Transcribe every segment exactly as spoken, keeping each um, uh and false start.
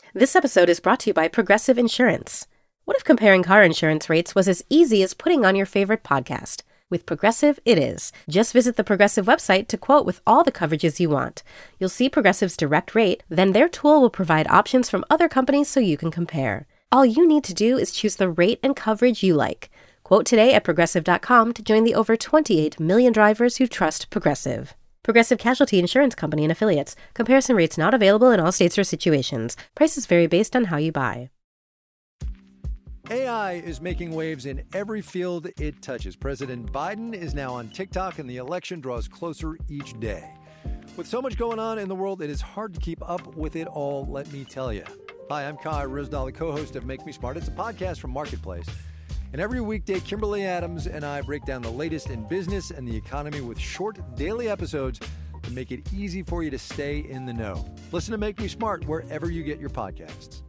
This episode is brought to you by Progressive Insurance. What if comparing car insurance rates was as easy as putting on your favorite podcast? With Progressive, it is. Just visit the Progressive website to quote with all the coverages you want. You'll see Progressive's direct rate, then their tool will provide options from other companies so you can compare. All you need to do is choose the rate and coverage you like. Quote today at Progressive dot com to join the over twenty-eight million drivers who trust Progressive. Progressive Casualty Insurance Company and Affiliates. Comparison rates not available in all states or situations. Prices vary based on how you buy. A I is making waves in every field it touches. President Biden is now on TikTok, and the election draws closer each day. With so much going on in the world, it is hard to keep up with it all, let me tell you. Hi, I'm Kai Ryssdal, the co-host of Make Me Smart. It's a podcast from Marketplace. And every weekday, Kimberly Adams and I break down the latest in business and the economy with short daily episodes to make it easy for you to stay in the know. Listen to Make Me Smart wherever you get your podcasts.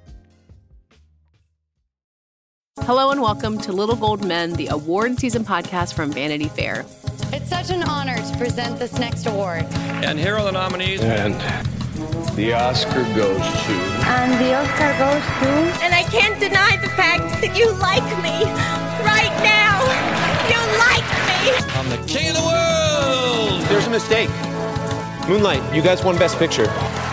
Hello and welcome to Little Gold Men, the award season podcast from Vanity Fair. It's such an honor to present this next award. And here are the nominees. And the Oscar goes to... And the Oscar goes to... And I can't deny the fact that you like me. Right now. You like me. I'm the king of the world. There's a mistake. Moonlight, you guys won Best Picture.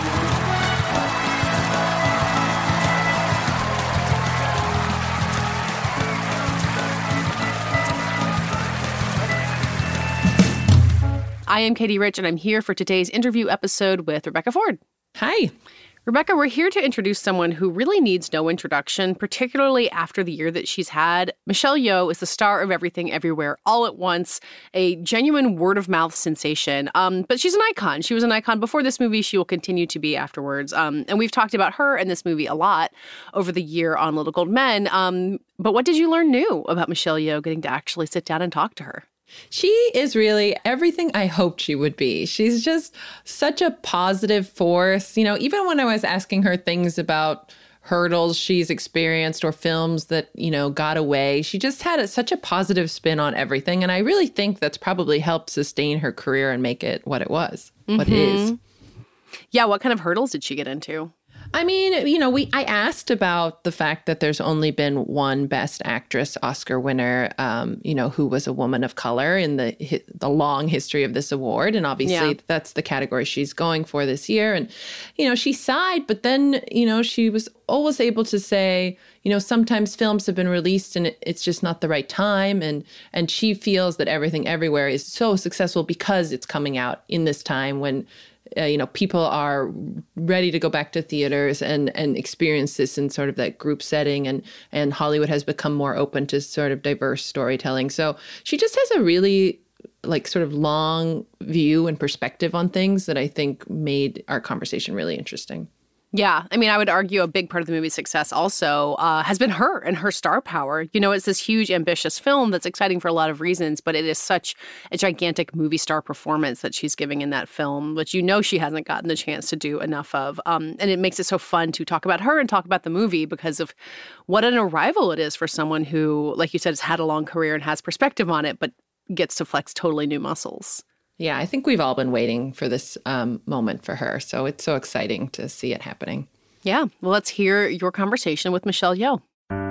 I am Katie Rich, and I'm here for today's interview episode with Rebecca Ford. Hi. Rebecca, we're here to introduce someone who really needs no introduction, particularly after the year that she's had. Michelle Yeoh is the star of Everything Everywhere All at Once, a genuine word-of-mouth sensation. Um, but she's an icon. She was an icon before this movie. She will continue to be afterwards. Um, and we've talked about her and this movie a lot over the year on Little Gold Men. Um, but what did you learn new about Michelle Yeoh getting to actually sit down and talk to her? She is really everything I hoped she would be. She's just such a positive force. You know, even when I was asking her things about hurdles she's experienced or films that, you know, got away, she just had a, such a positive spin on everything. And I really think that's probably helped sustain her career and make it what it was, mm-hmm. what it is. Yeah, what kind of hurdles did she get into? I mean, you know, we I asked about the fact that there's only been one Best Actress Oscar winner, um, you know, who was a woman of color in the the long history of this award. And obviously yeah. that's the category she's going for this year. And, you know, she sighed, but then, you know, she was always able to say, you know, sometimes films have been released and it, it's just not the right time. And and she feels that Everything Everywhere is so successful because it's coming out in this time when Uh, you know, people are ready to go back to theaters and and experience this in sort of that group setting. And, and Hollywood has become more open to sort of diverse storytelling. So she just has a really like sort of long view and perspective on things that I think made our conversation really interesting. Yeah. I mean, I would argue a big part of the movie's success also uh, has been her and her star power. You know, it's this huge, ambitious film that's exciting for a lot of reasons, but it is such a gigantic movie star performance that she's giving in that film, which you know she hasn't gotten the chance to do enough of. Um, and it makes it so fun to talk about her and talk about the movie because of what an arrival it is for someone who, like you said, has had a long career and has perspective on it, but gets to flex totally new muscles. Yeah, I think we've all been waiting for this um, moment for her. So it's so exciting to see it happening. Yeah. Well, let's hear your conversation with Michelle Yeoh.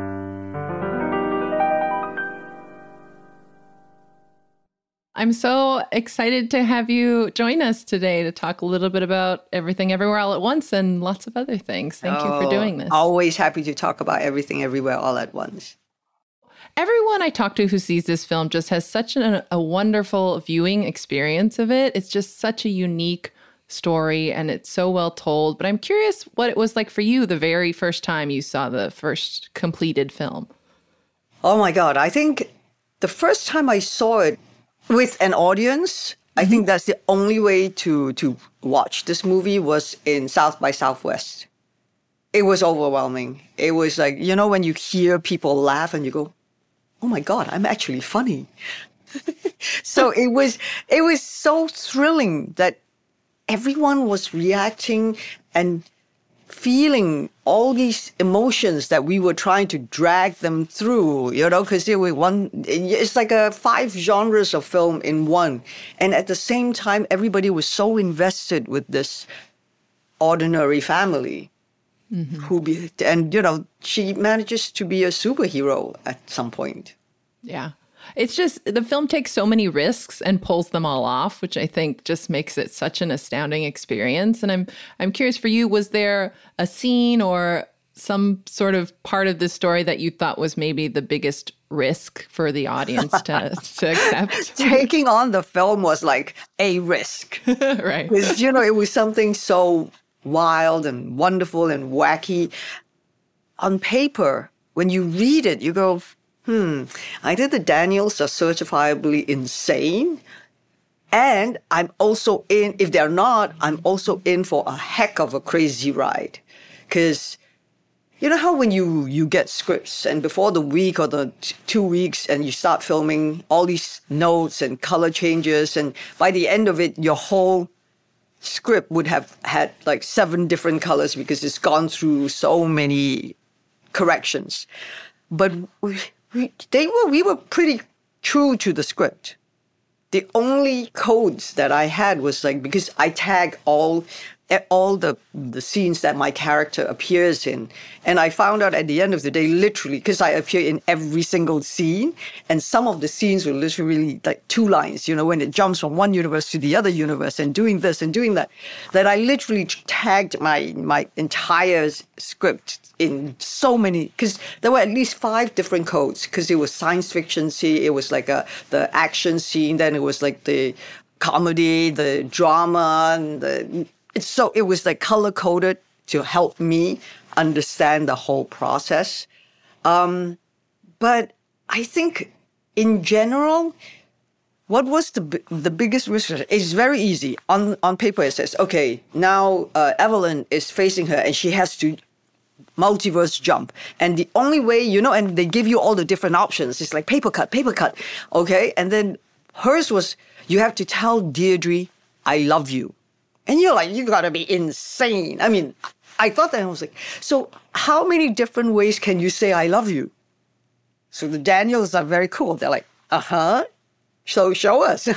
I'm so excited to have you join us today to talk a little bit about Everything Everywhere All at Once and lots of other things. Thank oh, you for doing this. Always happy to talk about Everything Everywhere All at Once. Everyone I talk to who sees this film just has such an, a wonderful viewing experience of it. It's just such a unique story and it's so well told. But I'm curious what it was like for you the very first time you saw the first completed film. Oh my God. I think the first time I saw it with an audience, mm-hmm. I think that's the only way to, to watch this movie was in South by Southwest. It was overwhelming. It was like, you know, when you hear people laugh and you go, oh my God, I'm actually funny. So it was it was so thrilling that everyone was reacting and feeling all these emotions that we were trying to drag them through, you know, because it was one, it's like a five genres of film in one. And at the same time, everybody was so invested with this ordinary family. Mm-hmm. Who be, and, you know, she manages to be a superhero at some point. Yeah. It's just the film takes so many risks and pulls them all off, which I think just makes it such an astounding experience. And I'm I'm curious for you, was there a scene or some sort of part of the story that you thought was maybe the biggest risk for the audience to, to accept? Taking on the film was like a risk. Right. Because, you know, it was something so wild and wonderful and wacky. On paper, when you read it, you go, hmm, either the Daniels are certifiably insane, and I'm also in, if they're not, I'm also in for a heck of a crazy ride. Because you know how when you, you get scripts and before the week or the t- two weeks and you start filming all these notes and color changes, and by the end of it, your whole script would have had like seven different colors because it's gone through so many corrections. But we, we, they were, we were pretty true to the script. The only codes that I had was like, because I tag all all the, the scenes that my character appears in. And I found out at the end of the day, literally, because I appear in every single scene, and some of the scenes were literally like two lines, you know, when it jumps from one universe to the other universe and doing this and doing that, that I literally tagged my, my entire script in so many, because there were at least five different codes, because it was science fiction scene, it was like a the action scene, then it was like the comedy, the drama, and the... It's so it was like color coded to help me understand the whole process. Um, but I think in general, what was the the biggest risk? It's very easy. On on paper, it says, okay, now uh, Evelyn is facing her and she has to multiverse jump. And the only way, you know, and they give you all the different options. It's like paper cut, paper cut. Okay. And then hers was, you have to tell Deirdre, I love you. And you're like, you gotta be insane. I mean, I thought that, I was like, so how many different ways can you say I love you? So the Daniels are very cool. They're like, uh-huh, so show us.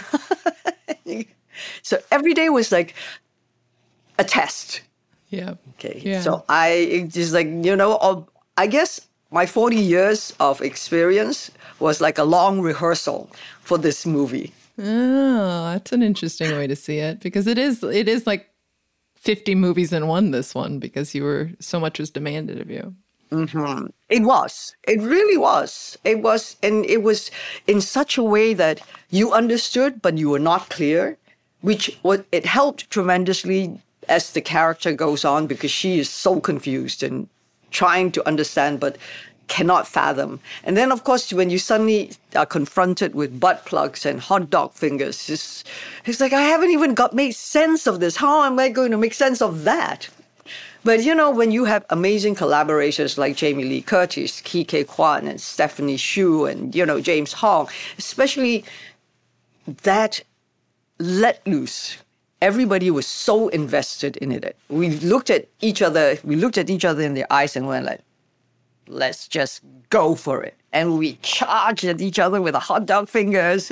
So every day was like a test. Yeah. Okay. Yeah. So I just like, you know, I guess my forty years of experience was like a long rehearsal for this movie. Oh, that's an interesting way to see it, because it is it is like fifty movies in one, this one, because you were so much was demanded of you. Mm-hmm. It was. It really was. It was. And it was in such a way that you understood, but you were not clear, which what it helped tremendously as the character goes on, because she is so confused and trying to understand, but cannot fathom. And then, of course, when you suddenly are confronted with butt plugs and hot dog fingers, it's, it's like, I haven't even got made sense of this. How am I going to make sense of that? But, you know, when you have amazing collaborators like Jamie Lee Curtis, Ke Huy Quan, and Stephanie Hsu, and, you know, James Hong, especially that let loose. Everybody was so invested in it. We looked at each other, we looked at each other in the eyes and went like, let's just go for it. And we charged at each other with the hot dog fingers.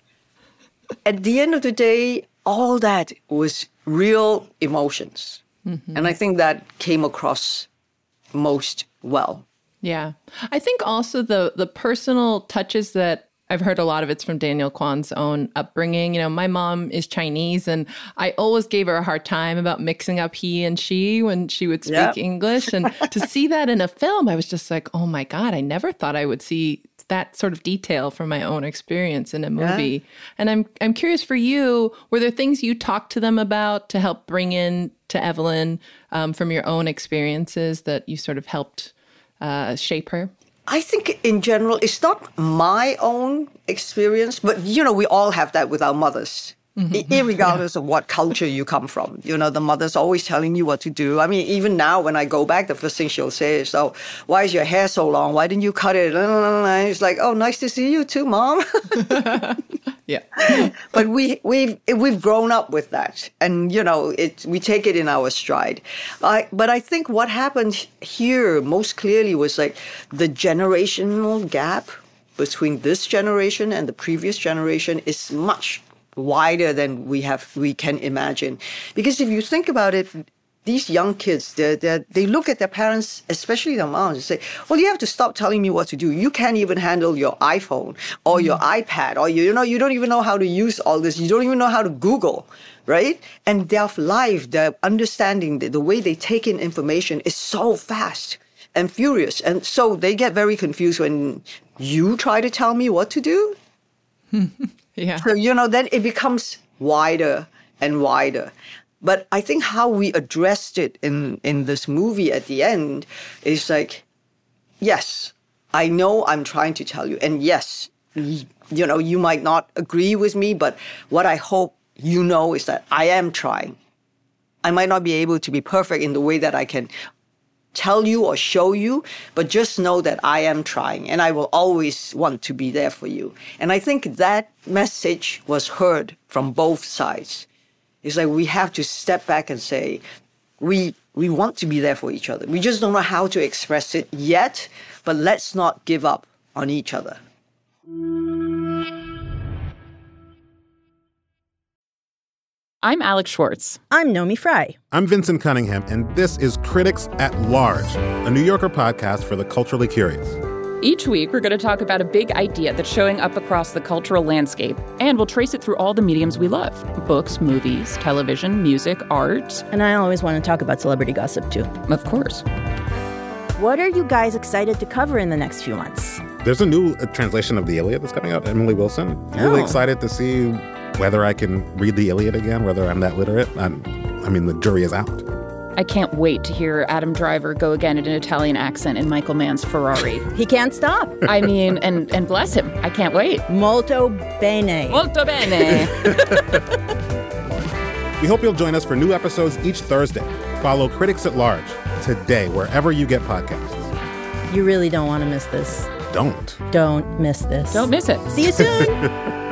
At the end of the day, all that was real emotions. Mm-hmm. And I think that came across most well. Yeah. I think also the the personal touches that I've heard a lot of it's from Daniel Kwan's own upbringing. You know, my mom is Chinese, and I always gave her a hard time about mixing up he and she when she would speak yep. English. And to see that in a film, I was just like, oh my God, I never thought I would see that sort of detail from my own experience in a movie. Yeah. And I'm I'm curious for you, were there things you talked to them about to help bring in to Evelyn um, from your own experiences that you sort of helped uh, shape her? I think in general, it's not my own experience, but, you know, we all have that with our mothers, mm-hmm. irregardless yeah. of what culture you come from. You know, the mother's always telling you what to do. I mean, even now when I go back, the first thing she'll say is, oh, why is your hair so long? Why didn't you cut it? And it's like, oh, nice to see you too, Mom. Yeah. But we, we've we've grown up with that. And, you know, it we take it in our stride. I, but I think what happened here most clearly was like the generational gap between this generation and the previous generation is much wider than we have we can imagine. Because if you think about it, these young kids, they're, they're, they look at their parents, especially their moms, and say, well, you have to stop telling me what to do. You can't even handle your iPhone or your iPad, or you, you know, you don't even know how to use all this. You don't even know how to Google, right? And their life, their understanding, the, the way they take in information is so fast and furious. And so they get very confused when you try to tell me what to do. Yeah. So, you know, then it becomes wider and wider. But I think how we addressed it in, in this movie at the end is like, yes, I know I'm trying to tell you. And yes, you know, you might not agree with me, but what I hope you know is that I am trying. I might not be able to be perfect in the way that I can tell you or show you, but just know that I am trying and I will always want to be there for you. And I think that message was heard from both sides. It's like we have to step back and say, we we want to be there for each other. We just don't know how to express it yet, but let's not give up on each other. I'm Alex Schwartz. I'm Nomi Fry. I'm Vincent Cunningham, and this is Critics at Large, a New Yorker podcast for the culturally curious. Each week, we're going to talk about a big idea that's showing up across the cultural landscape, and we'll trace it through all the mediums we love. Books, movies, television, music, art. And I always want to talk about celebrity gossip, too. Of course. What are you guys excited to cover in the next few months? There's a new uh, translation of the Iliad that's coming out, Emily Wilson. I'm oh. really excited to see whether I can read the Iliad again, whether I'm that literate. I'm, I mean, the jury is out. I can't wait to hear Adam Driver go again in an Italian accent in Michael Mann's Ferrari. He can't stop. I mean, and, and bless him. I can't wait. Molto bene. Molto bene. We hope you'll join us for new episodes each Thursday. Follow Critics at Large today, wherever you get podcasts. You really don't want to miss this. Don't. Don't miss this. Don't miss it. See you soon.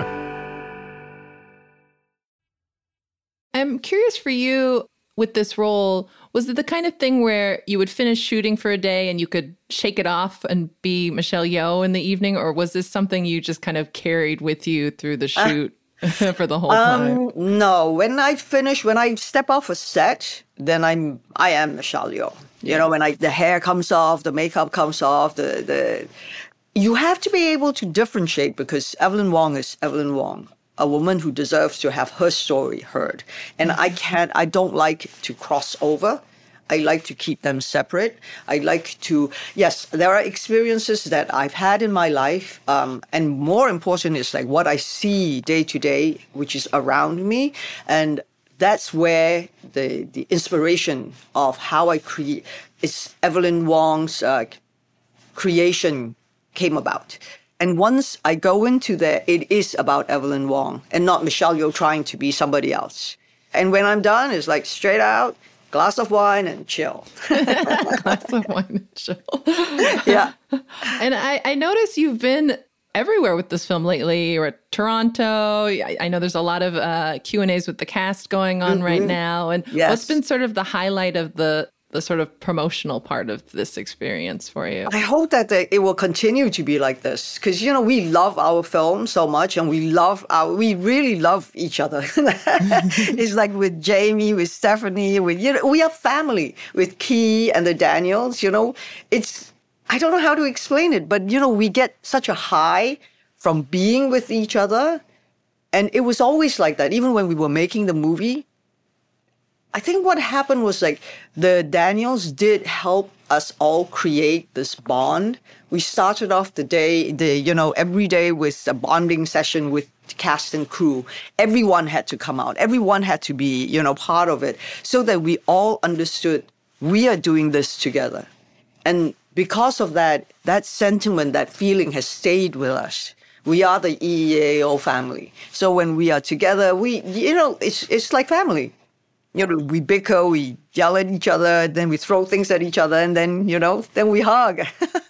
I'm curious for you with this role, was it the kind of thing where you would finish shooting for a day and you could shake it off and be Michelle Yeoh in the evening? Or was this something you just kind of carried with you through the shoot uh, for the whole time? Um, no, when I finish, when I step off a set, then I'm, I am Michelle Yeoh. You know, when I, the hair comes off, the makeup comes off, the, the, you have to be able to differentiate because Evelyn Wong is Evelyn Wong. A woman who deserves to have her story heard. And I can't, I don't like to cross over. I like to keep them separate. I like to, yes, there are experiences that I've had in my life. Um, and more important is like what I see day to day, which is around me. And that's where the, the inspiration of how I create, it's Evelyn Wong's uh, creation came about. And once I go into there, it is about Evelyn Wong and not Michelle Yeoh trying to be somebody else. And when I'm done, it's like straight out, glass of wine and chill. Glass of wine and chill. Yeah. And I, I notice you've been everywhere with this film lately. You're at Toronto. I, I know there's a lot of uh, Q and A's with the cast going on mm-hmm. right now. And yes. What's been sort of the highlight of the the sort of promotional part of this experience for you? I hope that it will continue to be like this because, you know, we love our film so much and we love our, we really love each other. It's like with Jamie, with Stephanie, with, you know, we are family with Key and the Daniels, you know, it's, I don't know how to explain it, but, you know, we get such a high from being with each other. And it was always like that, even when we were making the movie. I think what happened was like the Daniels did help us all create this bond. We started off the day, the you know, every day with a bonding session with cast and crew. Everyone had to come out. Everyone had to be, you know, part of it so that we all understood we are doing this together. And because of that, that sentiment, that feeling has stayed with us. We are the E E A O family. So when we are together, we, you know, it's it's like family. You know, we bicker, we yell at each other, then we throw things at each other, and then, you know, then we hug.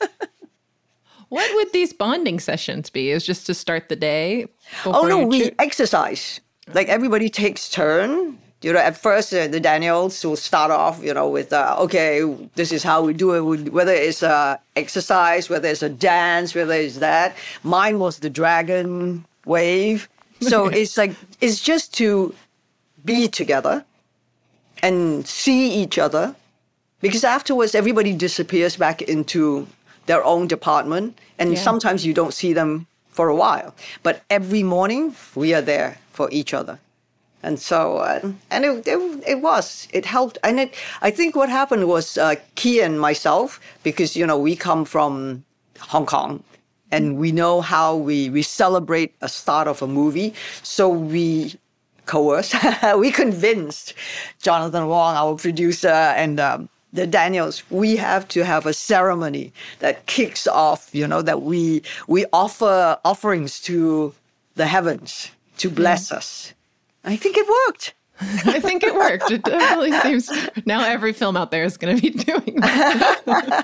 What would these bonding sessions be? Is just to start the day? Oh, no, we shoot? exercise. Like everybody takes turn. You know, at first, uh, the Daniels will start off, you know, with, uh, okay, this is how we do it, whether it's uh, exercise, whether it's a dance, whether it's that. Mine was the dragon wave. So it's like, it's just to be together. and see each other. Because afterwards, everybody disappears back into their own department. And Yeah. sometimes you don't see them for a while. But every morning, we are there for each other. And so, uh, and it, it it was, it helped. And it, I think what happened was uh, Key and myself, because, you know, we come from Hong Kong and we know how we, we celebrate a start of a movie. So we coerced, we convinced Jonathan Wong, our producer, and um, the Daniels, we have to have a ceremony that kicks off, you know, that we we offer offerings to the heavens to bless us. I think it worked. I think it worked. It definitely seems now every film out there is going to be doing that.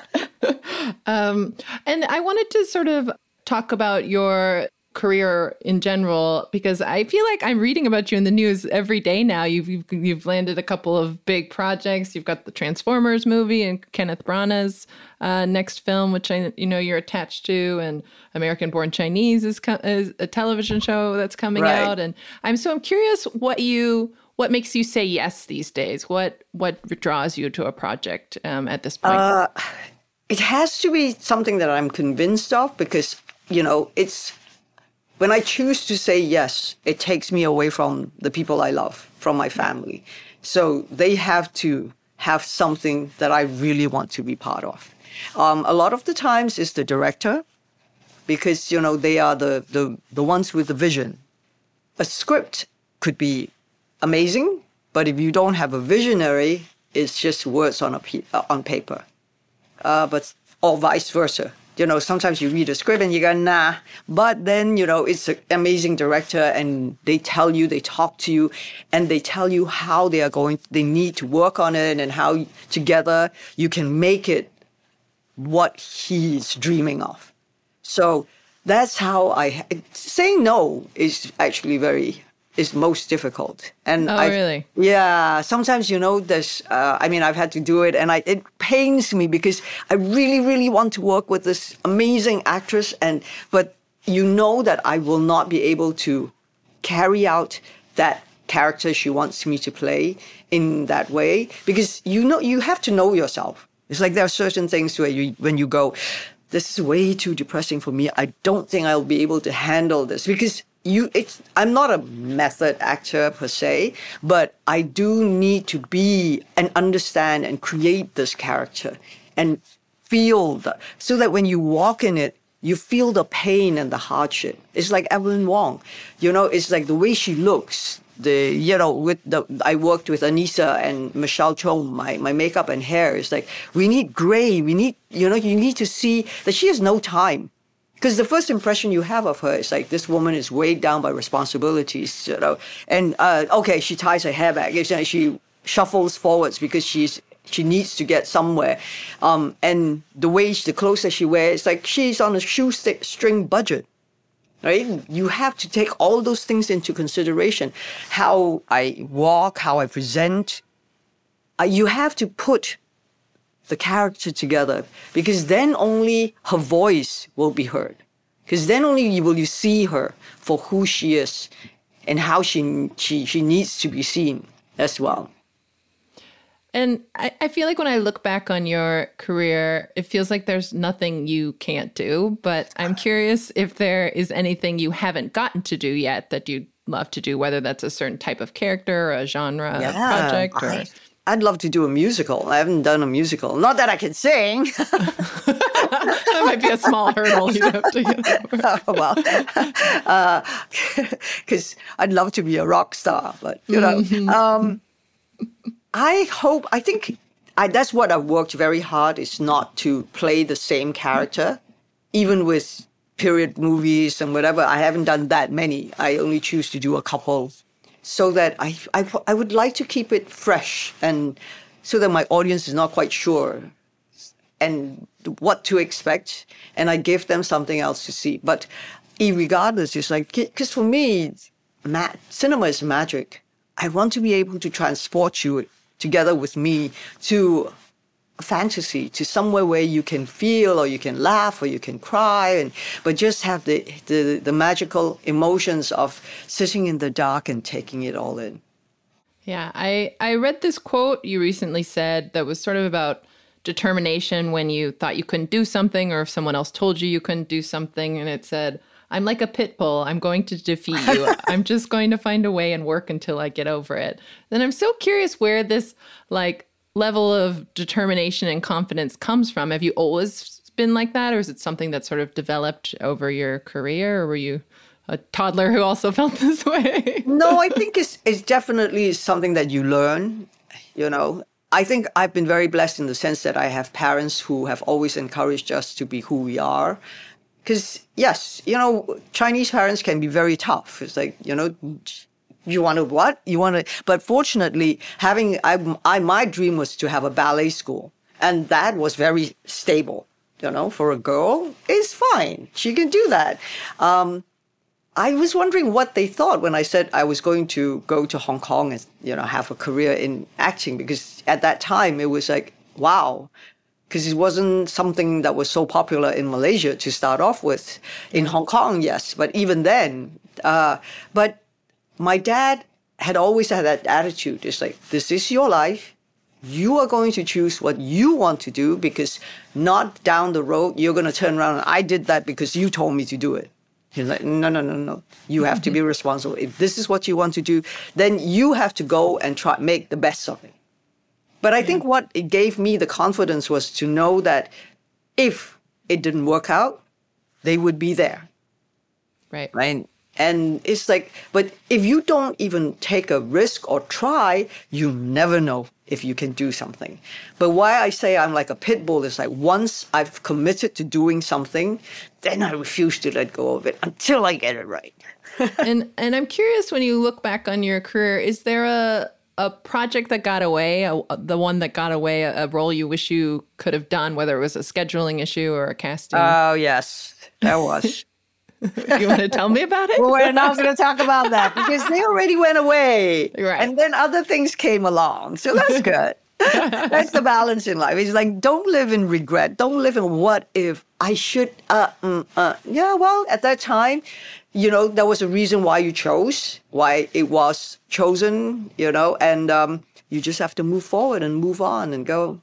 um, and I wanted to sort of talk about your career in general, because I feel like I'm reading about you in the news every day now. You've you've, you've landed a couple of big projects. You've got the Transformers movie and Kenneth Branagh's uh, next film, which I you know you're attached to, and American Born Chinese is, co- is a television show that's coming Right. out. And I'm so I'm curious what you what makes you say yes these days. What what draws you to a project um, at this point? Uh, it has to be something that I'm convinced of, because you know it's. When I choose to say yes, it takes me away from the people I love, from my family. So they have to have something that I really want to be part of. Um, a lot of the times it's the director, because, you know, they are the, the, the ones with the vision. A script could be amazing, but if you don't have a visionary, it's just words on, a pe- uh, on paper. Uh, but or vice versa. You know, sometimes you read a script and you go, nah. But then, you know, it's an amazing director and they tell you, they talk to you, and they tell you how they are going, they need to work on it and how together you can make it what he's dreaming of. So that's how I, saying no is actually very, is most difficult. And oh, I, really? Yeah. Sometimes, you know, there's, uh, I mean, I've had to do it and I, it pains me because I really, really want to work with this amazing actress. And, but you know that I will not be able to carry out that character she wants me to play in that way, because you know, you have to know yourself. It's like there are certain things where you, when you go, this is way too depressing for me. I don't think I'll be able to handle this, because You, it's, I'm not a method actor per se, but I do need to be and understand and create this character and feel the, so that when you walk in it, you feel the pain and the hardship. It's like Evelyn Wong, you know, it's like the way she looks. The, you know, with the, I worked with Anissa and Michelle Chong, my, my makeup and hair. It's like, we need gray. We need, you know, you need to see that she has no time. Because the first impression you have of her is like, this woman is weighed down by responsibilities, you know. And, uh, okay, she ties her hair back. She shuffles forwards because she's she needs to get somewhere. Um, and the way, the clothes that she wears, like she's on a shoestring budget, right? You have to take all those things into consideration. How I walk, how I present. Uh, you have to put the character together, because then only her voice will be heard. Because then only will you see her for who she is and how she she, she needs to be seen as well. And I, I feel like when I look back on your career, it feels like there's nothing you can't do. But I'm curious if there is anything you haven't gotten to do yet that you'd love to do, whether that's a certain type of character, or a genre yeah, project. Or... I, I'd love to do a musical. I haven't done a musical. Not that I can sing. That might be a small hurdle you'd have to get over. Oh, well, because uh, I'd love to be a rock star. But, you know, mm-hmm. um, I hope, I think I, that's what I've worked very hard, is not to play the same character, even with period movies and whatever. I haven't done that many. I only choose to do a couple. So that I, I, I would like to keep it fresh, and so that my audience is not quite sure and what to expect, and I give them something else to see. But irregardless, it's like, because for me, ma- cinema is magic. I want to be able to transport you together with me to a fantasy, to somewhere where you can feel, or you can laugh, or you can cry, and but just have the, the the magical emotions of sitting in the dark and taking it all in. Yeah, I, I read this quote you recently said that was sort of about determination when you thought you couldn't do something or if someone else told you you couldn't do something. And it said, I'm like a pit bull. I'm going to defeat you. I'm just going to find a way and work until I get over it. And I'm so curious where this like level of determination and confidence comes from. Have you always been like that? Or is it something that sort of developed over your career? Or were you a toddler who also felt this way? No, I think it's, it's definitely something that you learn, you know. I think I've been very blessed in the sense that I have parents who have always encouraged us to be who we are. Because, yes, you know, Chinese parents can be very tough. It's like, you know, you want to what? You want to, but fortunately, having, I, I, my dream was to have a ballet school. And that was very stable, you know, for a girl. It's fine. She can do that. Um, I was wondering what they thought when I said I was going to go to Hong Kong and, you know, have a career in acting, because at that time it was like, wow, because it wasn't something that was so popular in Malaysia to start off with. In Hong Kong, yes, but even then. Uh, but my dad had always had that attitude. It's like, this is your life. You are going to choose what you want to do, because not down the road, you're going to turn around and I did that because you told me to do it. He's like, no, no, no, no. You have to be responsible. If this is what you want to do, then you have to go and try make the best of it. But I think what it gave me the confidence was to know that if it didn't work out, they would be there. Right. Right. And it's like, but if you don't even take a risk or try, you never know if you can do something. But why I say I'm like a pit bull is like, once I've committed to doing something, then I refuse to let go of it until I get it right. and and I'm curious, when you look back on your career, is there a a project that got away, a, the one that got away, a, a role you wish you could have done, whether it was a scheduling issue or a casting? Oh, yes, there was. You want to tell me about it? Well, we're not going to talk about that because they already went away. Right. And then other things came along. So that's good. That's the balance in life. It's like, don't live in regret. Don't live in what if I should. Uh, mm, uh. Yeah, well, at that time, you know, there was a reason why you chose, why it was chosen, you know, and um, you just have to move forward and move on and go,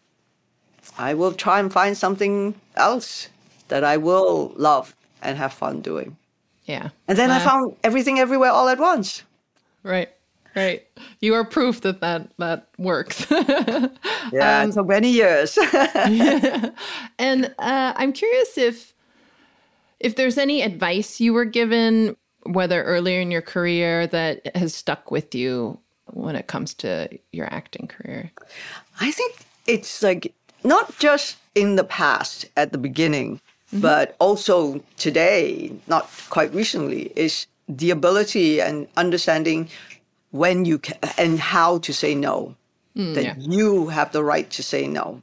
I will try and find something else that I will love and have fun doing. Yeah. And then uh, I found everything everywhere all at once. Right. Right. You are proof that that, that works. Yeah, um, it took many years. Yeah. And uh, I'm curious if if there's any advice you were given, whether earlier in your career, that has stuck with you when it comes to your acting career. I think it's like not just in the past at the beginning, mm-hmm. but also today, not quite recently, is the ability and understanding when you can and how to say no. Mm, that yeah. you have the right to say no.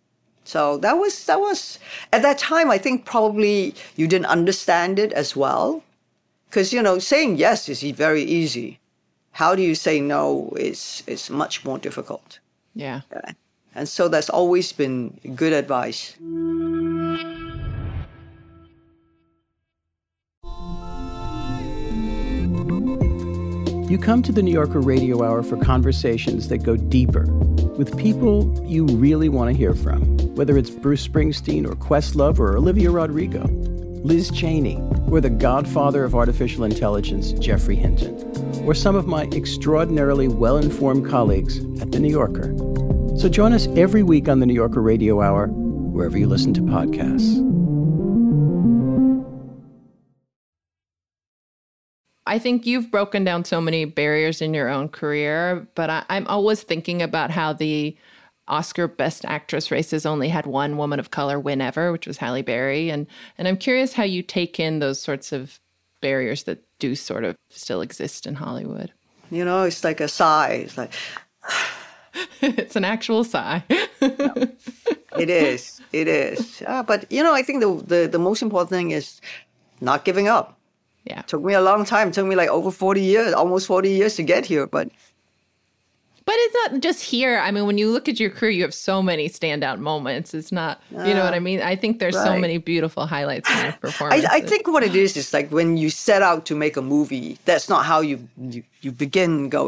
So that was that was at that time. I think probably you didn't understand it as well, because you know saying yes is very easy. How do you say no is is much more difficult. Yeah. yeah. And so that's always been good advice. You come to the New Yorker Radio Hour for conversations that go deeper with people you really want to hear from, whether it's Bruce Springsteen or Questlove or Olivia Rodrigo, Liz Cheney, or the godfather of artificial intelligence, Geoffrey Hinton, or some of my extraordinarily well-informed colleagues at The New Yorker. So join us every week on the New Yorker Radio Hour, wherever you listen to podcasts. I think you've broken down so many barriers in your own career, but I, I'm always thinking about how the Oscar Best Actress races only had one woman of color win ever, which was Halle Berry. And, and I'm curious how you take in those sorts of barriers that do sort of still exist in Hollywood. You know, it's like a sigh. It's like... It's an actual sigh. No, it is. It is. Uh, but, you know, I think the, the, the most important thing is not giving up. Yeah. It took me a long time. It took me like over forty years, almost forty years to get here. But But it's not just here. I mean, when you look at your career, you have so many standout moments. It's not, you know what I mean? I think there's right. so many beautiful highlights in your performance. I, I think what it is is like when you set out to make a movie, that's not how you, you, you begin going.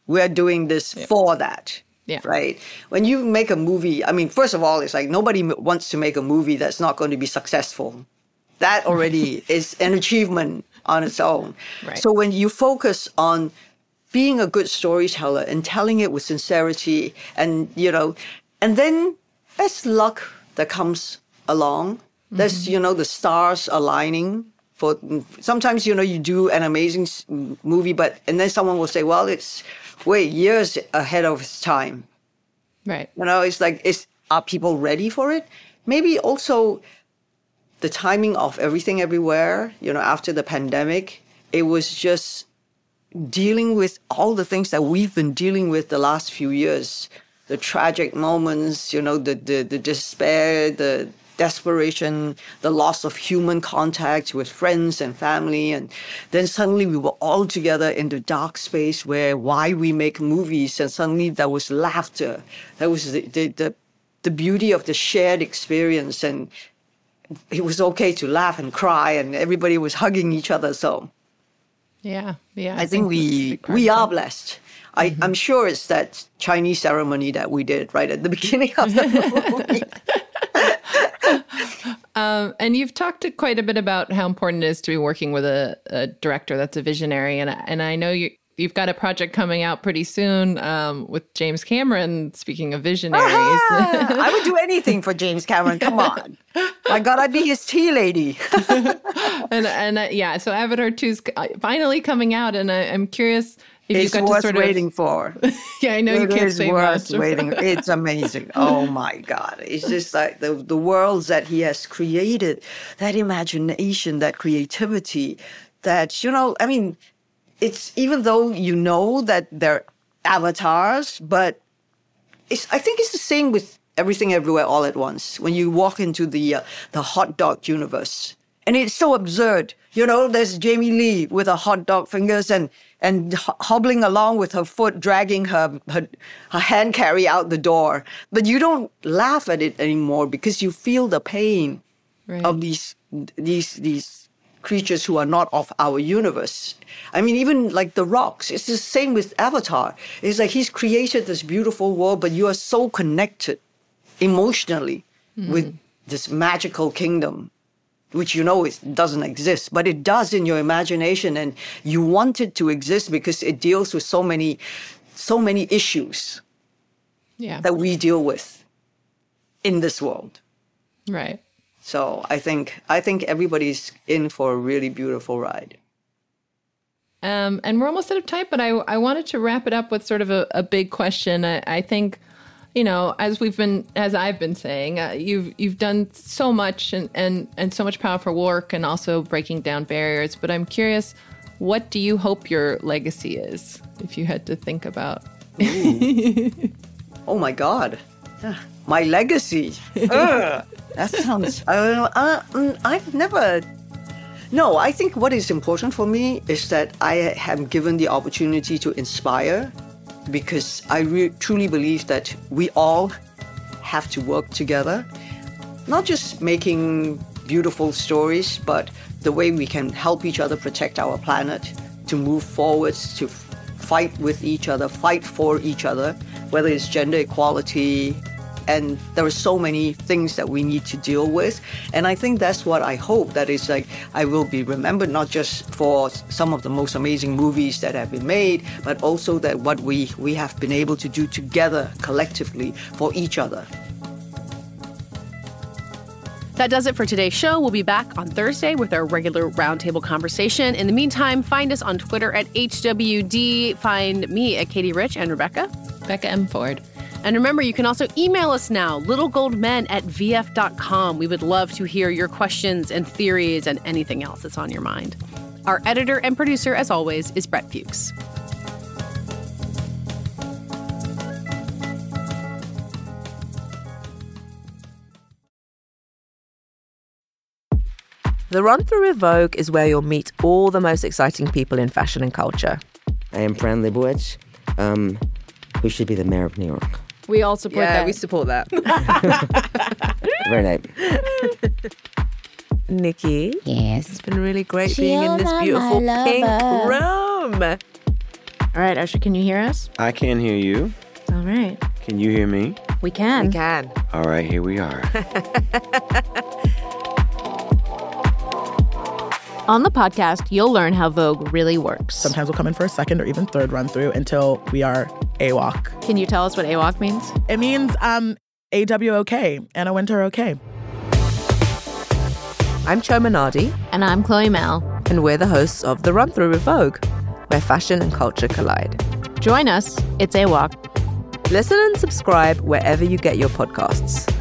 We're doing this yeah. for that. Yeah. Right. When you make a movie, I mean, first of all, it's like nobody wants to make a movie that's not going to be successful. That already is an achievement on its own. Right. So when you focus on being a good storyteller and telling it with sincerity and, you know, and then as luck that comes along, mm-hmm. there's, you know, the stars aligning. For sometimes, you know, you do an amazing movie, but, and then someone will say, well, it's way years ahead of its time. Right. You know, it's like, is, are people ready for it? Maybe also the timing of everything everywhere, you know, after the pandemic, it was just dealing with all the things that we've been dealing with the last few years, the tragic moments, you know, the, the, the despair, the desperation, the loss of human contact with friends and family. And then suddenly we were all together in the dark space where why we make movies. And suddenly there was laughter. That was the, the, the, the beauty of the shared experience. And it was okay to laugh and cry and everybody was hugging each other. So yeah, yeah. I, I think, think we we are blessed. I, mm-hmm. I'm sure it's that Chinese ceremony that we did right at the beginning of the movie. Um, and you've talked quite a bit about how important it is to be working with a, a director that's a visionary. And, and I know you, you've got a project coming out pretty soon um, with James Cameron, speaking of visionaries. I would do anything for James Cameron. Come on. My God, I'd be his tea lady. and and uh, yeah, so Avatar two's finally coming out. And I, I'm curious if it's you've got worth to sort of waiting for. Yeah, I know it you can't is say worth much. waiting. It's amazing. Oh my God! It's just like the the worlds that he has created, that imagination, that creativity, that you know. I mean, it's even though you know that they're avatars, but it's. I think it's the same with Everything Everywhere All at Once. When you walk into the uh, the hot dog universe, and it's so absurd. You know, there's Jamie Lee with her hot dog fingers and. and hobbling along with her foot, dragging her, her her hand carry out the door. But you don't laugh at it anymore because you feel the pain right. of these these these creatures who are not of our universe. I mean, even like the rocks, it's the same with Avatar. It's like he's created this beautiful world, but you are so connected emotionally mm. with this magical kingdom, which you know it doesn't exist, but it does in your imagination, and you want it to exist because it deals with so many, so many issues yeah. that we deal with in this world. Right. So I think I think everybody's in for a really beautiful ride. Um, and we're almost out of time, but I I wanted to wrap it up with sort of a, a big question. I, I think. You know, as we've been, as I've been saying, uh, you've you've done so much and, and, and so much powerful work, and also breaking down barriers. But I'm curious, what do you hope your legacy is? If you had to think about. Oh my God, my legacy. uh, that sounds. Uh, uh, I've never. No, I think what is important for me is that I have given the opportunity to inspire. Because I re- truly believe that we all have to work together, not just making beautiful stories, but the way we can help each other protect our planet, to move forwards, to f- fight with each other, fight for each other, whether it's gender equality. And there are so many things that we need to deal with. And I think that's what I hope, that is like, I will be remembered not just for some of the most amazing movies that have been made, but also that what we, we have been able to do together, collectively, for each other. That does it for today's show. We'll be back on Thursday with our regular roundtable conversation. In the meantime, find us on Twitter at H W D. Find me at Katie Rich and Rebecca. Becca M. Ford. And remember, you can also email us now, littlegoldmen at v f dot com. We would love to hear your questions and theories and anything else that's on your mind. Our editor and producer, as always, is Brett Fuchs. The Run Through with Vogue is where you'll meet all the most exciting people in fashion and culture. I am Fran Lebowitz, um, who should be the mayor of New York. We all support yeah, that. We support that. Very nice. Nikki. Yes. It's been really great Sheila, being in this beautiful pink room. All right, Usher, can you hear us? I can hear you. All right. Can you hear me? We can. We can. All right, here we are. On the podcast, you'll learn how Vogue really works. Sometimes we'll come in for a second or even third run through until we are AWOC. Can you tell us what AWOC means? It means um, A W O K, Anna Wintour okay. I'm Choma Nadi. And I'm Chloe Mel. And we're the hosts of The Run Through with Vogue, where fashion and culture collide. Join us. It's AWOC. Listen and subscribe wherever you get your podcasts.